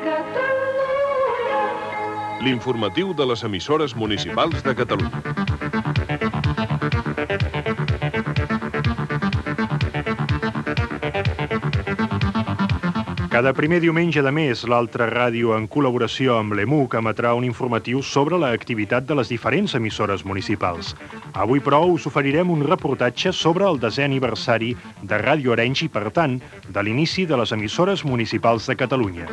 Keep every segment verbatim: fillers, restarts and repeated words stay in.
L'informatiu de les emissores municipals de Catalunya. Cada primer diumenge de mes, l'Altra Ràdio, en col·laboració amb l'E M U C, emetrà un informatiu sobre l'activitat de les diferents emissores municipals. Avui, però, us oferirem un reportatge sobre el desè aniversari de Ràdio Arenys i, per tant, de l'inici de les emissores municipals de Catalunya.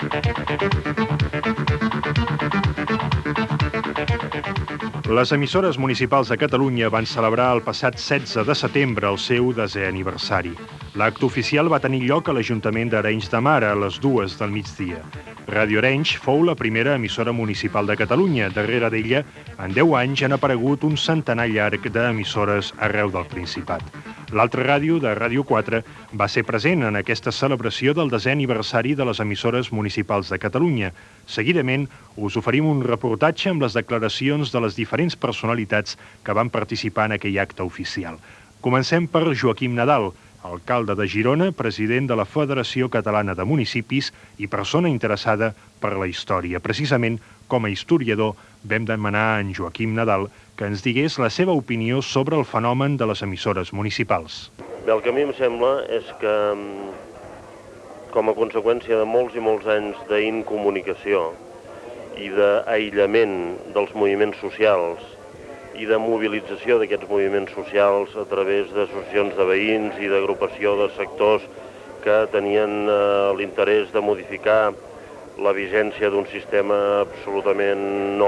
Les emissores municipals de Catalunya van celebrar el passat setze de setembre el seu desè aniversari. L'acte oficial va tenir lloc a l'Ajuntament d'Arenys de Mar a les dues del migdia. Ràdio Arenys fou la primera emissora municipal de Catalunya. Darrere d'ella, en deu anys, han aparegut un centenar llarg d'emissores arreu del Principat. L'Altra Ràdio, de Ràdio quatre, va ser present en aquesta celebració del desè aniversari de les emissores municipals de Catalunya. Seguidament, us oferim un reportatge amb les declaracions de les diferents personalitats que van participar en aquell acte oficial. Comencem per Joaquim Nadal, alcalde de Girona, president de la Federació Catalana de Municipis i persona interessada per la història. Precisament, com a historiador, vam demanar a en Joaquim Nadal que ens digués la seva opinió sobre el fenomen de les emissores municipals. Bé, el que a mi em sembla és que, com a conseqüència de molts i molts anys d'incomunicació i d'aïllament dels moviments socials i de mobilització d'aquests moviments socials a través d'associacions de veïns i d'agrupació de sectors que tenien eh, l'interès de modificar la vigència d'un sistema absolutament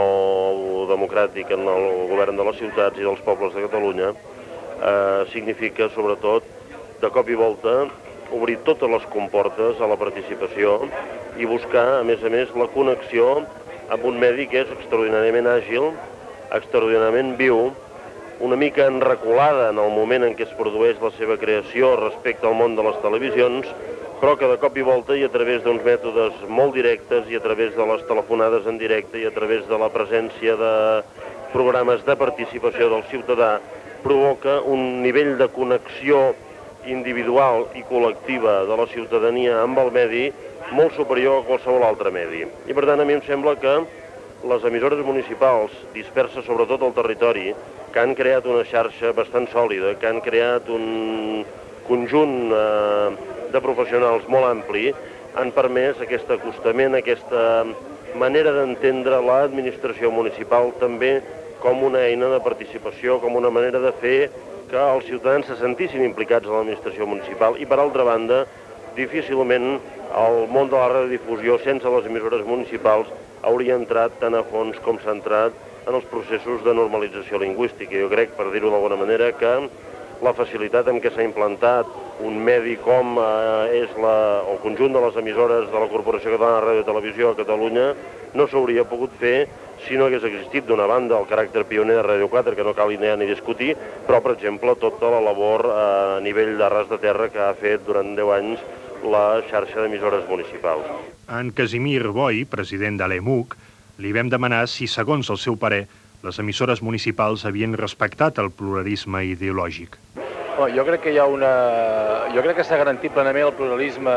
no democràtic en el govern de les ciutats i dels pobles de Catalunya, eh, significa, sobretot, de cop i volta, obrir totes les comportes a la participació i buscar, a més a més, la connexió amb un medi que és extraordinàriament àgil, extraordinàriament viu, una mica enreculada en el moment en què es produeix la seva creació respecte al món de les televisions, però que de cop i volta i a través d'uns mètodes molt directes i a través de les telefonades en directe i a través de la presència de programes de participació del ciutadà provoca un nivell de connexió individual i col·lectiva de la ciutadania amb el medi molt superior a qualsevol altre medi. I per tant a mi em sembla que les emissores municipals disperses sobretot al territori, que han creat una xarxa bastant sòlida, que han creat un conjunt eh, de professionals molt ampli, han permès aquest acostament, aquesta manera d'entendre l'administració municipal també com una eina de participació, com una manera de fer que els ciutadans se sentissin implicats en l'administració municipal i, per altra banda, difícilment el món de la radiodifusió sense les emissores municipals hauria entrat tan a fons com s'ha entrat en els processos de normalització lingüística. Jo crec, per dir-ho d'alguna manera, que la facilitat amb què s'ha implantat un medi com eh, és la, el conjunt de les emissores de la Corporació Catalana de Ràdio i Televisió a Catalunya no s'hauria pogut fer si no hagués existit, d'una banda, el caràcter pioner de Ràdio quatre, que no cal ni, ni discutir, però, per exemple, tota la labor eh, a nivell de ras de terra que ha fet durant deu anys la xarxa d'emissores municipals. En Casimir Boi, president de l'E M U C, li vam demanar si, segons el seu parer, les emissores municipals havien respectat el pluralisme ideològic. Oh, jo crec que hi ha una... Jo crec que s'ha garantit plenament el pluralisme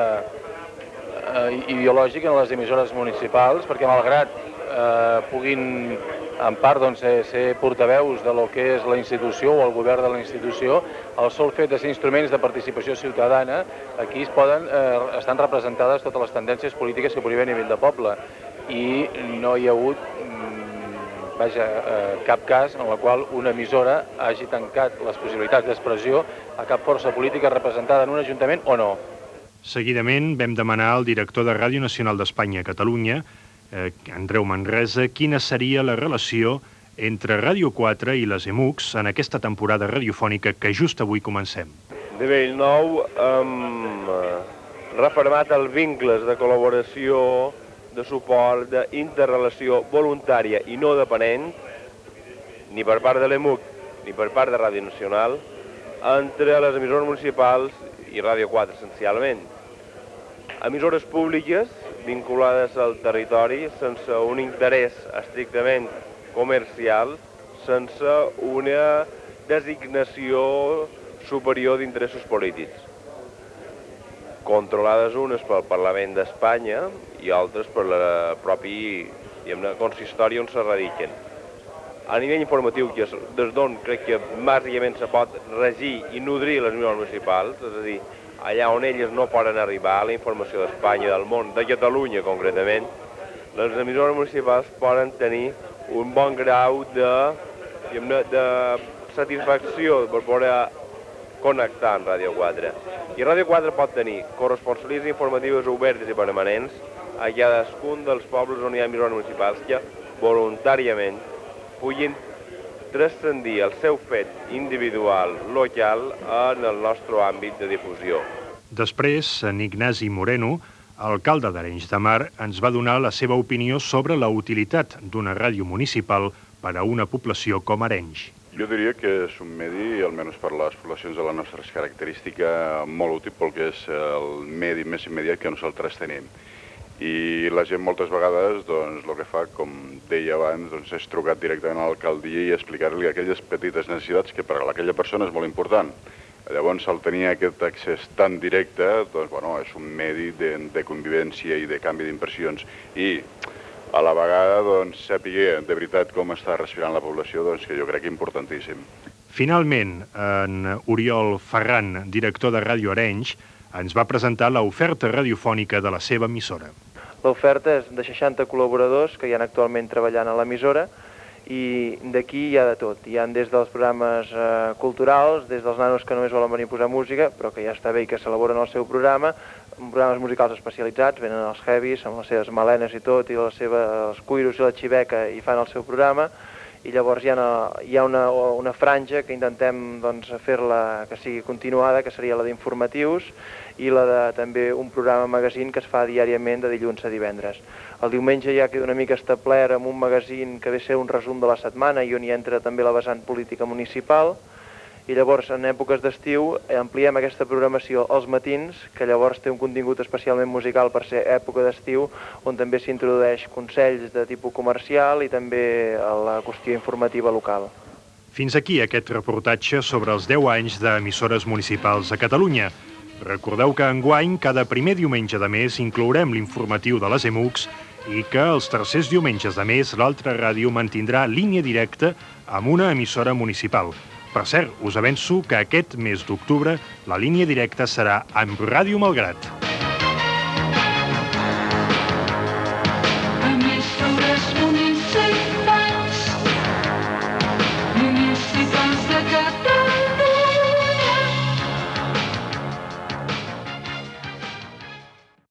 eh, ideològic en les emissores municipals, perquè malgrat eh, puguin, en part, doncs, ser, ser portaveus de lo que és la institució o el govern de la institució, el sol fet de ser instruments de participació ciutadana, aquí es poden, eh, estan representades totes les tendències polítiques que pugui haver a nivell de poble. I no hi ha hagut vaja, eh, cap cas en el qual una emissora hagi tancat les possibilitats d'expressió a cap força política representada en un ajuntament o no. Seguidament vam demanar al director de Ràdio Nacional d'Espanya a Catalunya, eh, Andreu Manresa, quina seria la relació entre Ràdio quatre i les E M U Cs en aquesta temporada radiofònica que just avui comencem. De bell nou hem refermat els vincles de col·laboració, de suport, d'interrelació voluntària i no dependent, ni per part de l'E M U C ni per part de Ràdio Nacional, entre les emissores municipals i Ràdio quatre, essencialment. Emissores públiques vinculades al territori sense un interès estrictament comercial, sense una designació superior d'interessos polítics. controlades unes pel Parlament d'Espanya i altres per la propi, diguem-ne, consistori on se radiquen. A nivell informatiu, que és des d'on crec que bàsicament se pot regir i nodrir les emissores municipals, és a dir, allà on elles no poden arribar, la informació d'Espanya, del món, de Catalunya concretament, les emissores municipals poden tenir un bon grau de, diguem-ne, de satisfacció per poder connectar amb Ràdio quatre. I Ràdio quatre pot tenir corresponsalies informatives obertes i permanents a cadascun dels pobles on hi ha emissores municipals que voluntàriament puguin transcendir el seu fet individual, local, en el nostre àmbit de difusió. Després, en Ignasi Moreno, alcalde d'Arenys de Mar, ens va donar la seva opinió sobre la utilitat d'una ràdio municipal per a una població com Arenys. Jo diria que és un medi, almenys per les poblacions de la nostra característica, molt útil pel que és el medi més immediat que nosaltres tenim. I la gent moltes vegades, doncs, el que fa, com deia abans, doncs, és trucar directament a l'alcaldia i explicar-li aquelles petites necessitats que per a aquella persona és molt important. Llavors, al tenir aquest accés tan directe, doncs, bueno, és un medi de, de convivència i de canvi d'impressions. I a la vegada, doncs, saber de veritat com està respirant la població, doncs, que jo crec que és importantíssim. Finalment, en Oriol Ferran, director de Ràdio Arenys, ens va presentar l'oferta radiofònica de la seva emissora. L'oferta és de seixanta col·laboradors que hi ha actualment treballant a l'emissora i d'aquí hi ha de tot. Hi ha des dels programes eh, culturals, des dels nanos que només volen venir a posar música, però que ja està bé i que s'elaboren el seu programa, programes musicals especialitzats, venen els heavies amb les seves melenes i tot, i les seves, els cuiros i la xiveca i fan el seu programa, i llavors hi ha una, hi ha una, una franja que intentem doncs, fer-la que sigui continuada, que seria la d'informatius, i la de també un programa magazín que es fa diàriament de dilluns a divendres. El diumenge ja queda una mica establert amb un magazín que ve a ser un resum de la setmana i on hi entra també la vessant política municipal, i llavors en èpoques d'estiu ampliem aquesta programació als matins, que llavors té un contingut especialment musical per ser època d'estiu, on també s'introdueix consells de tipus comercial i també la qüestió informativa local. Fins aquí aquest reportatge sobre els deu anys d'emissores municipals a Catalunya. Recordeu que enguany, cada primer diumenge de mes, inclourem l'informatiu de les E M U Cs i que els tercers diumenges de mes l'altra ràdio mantindrà línia directa amb una emissora municipal. Per cert, us avanço que aquest mes d'octubre la línia directa serà amb Ràdio Malgrat.